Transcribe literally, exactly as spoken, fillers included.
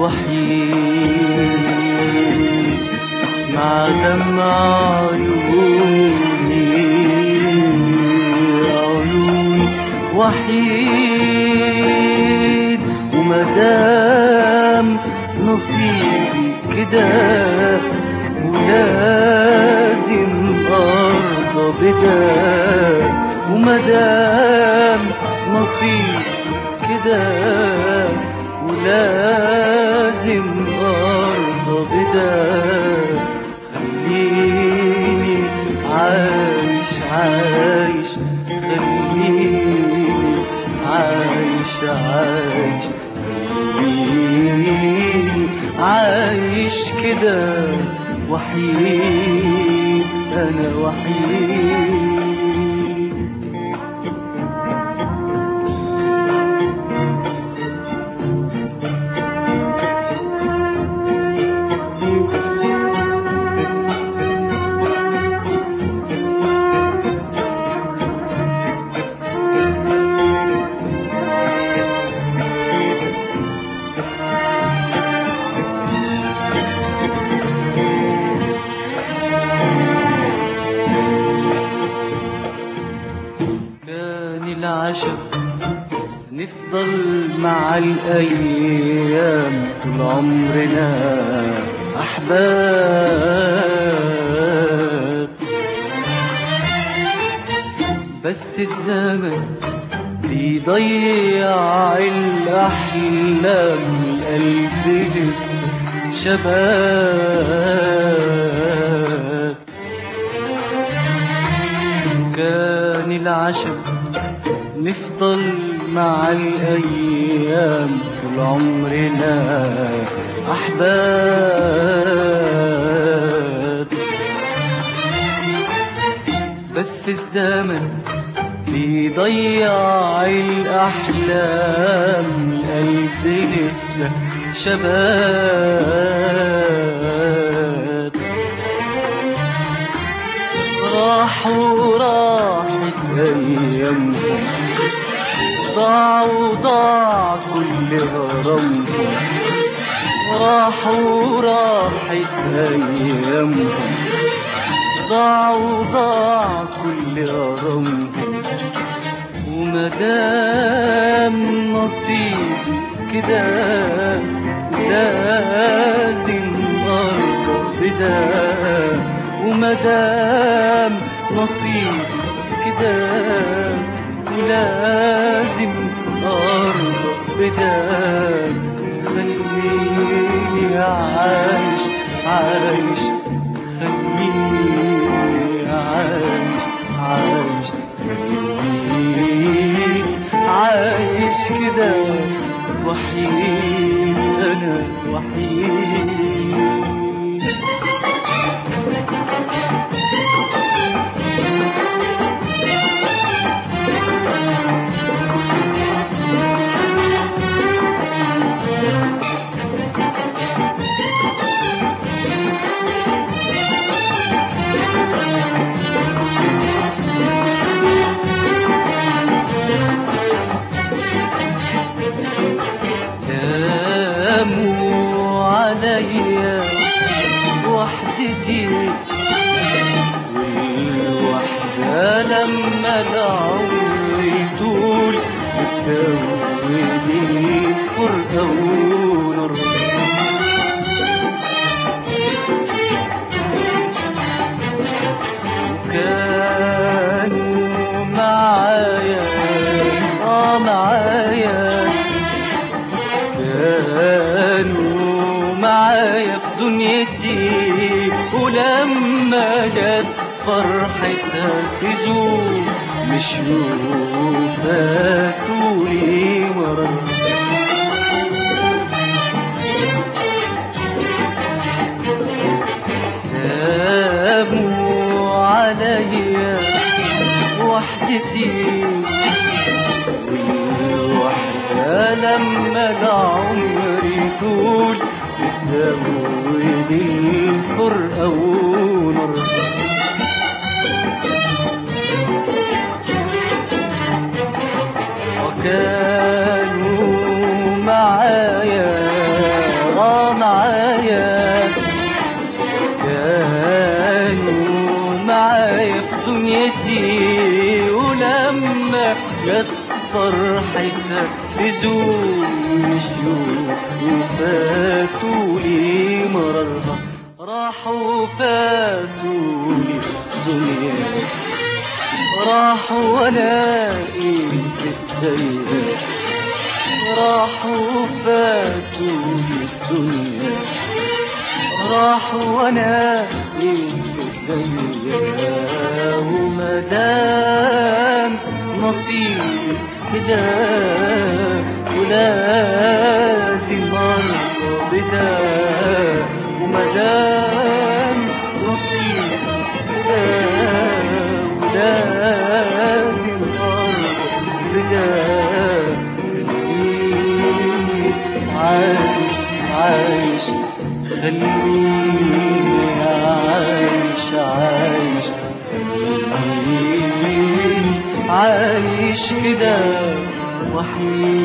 وحيد مع دمع عيوني عيوني وحيد. ومدام نصيبي كده ولازم أرضى بده، ومدام نصيبي كده ولازم أرضى بده، خليني عايش عايش خليني عايش عايش خليني عايش كده وحيد أنا وحيد. العشق نفضل مع الأيام طول عمرنا أحباب، بس الزمن بيضيع الأحلام، القلب لسه شباب. كان العشق نفضل مع الأيام طول عمرنا أحباب، بس الزمن بيضيع الأحلام، القلب لسه شباب. راحوا راحت أيامهم، ضاع وضاع كل غرامهم، راحوا راحت أيامهم، ضاع وضاع كل غرامهم. ومدام نصيبي كده لازم أرضى بده، ومدام نصيبي كده ولازم أرضى بده، خليني عايش عايش خليني عايش عايش خليني عايش كده وحيد أنا وحيد. داموا عليا وحدتي والوحدة لما العمر يطول بتسودني فرقة ونار. وكانوا معايا اه معايا كانوا معايا في دنيتي، ولما جت فرحتها تزول مشيوا فاتوني ورا. داموا عليا وحدتي والوحدة لما العمر يطول بتزود الفرقة ونار. وكانوا معايا لما جت فرحتها تزول مشيوا وفاتوا لي مررها راحوا فاتوا لي الدنيا راحوا وانا ايديا راحوا فاتوا لي الدنيا راحوا وانا ايديا ومدام نصيب كده ولازم ارضى بدا ومدام نصيب كده ولازم ارضى بدا عايش عايش خليني عايش عايش خليني عايش كده وحيد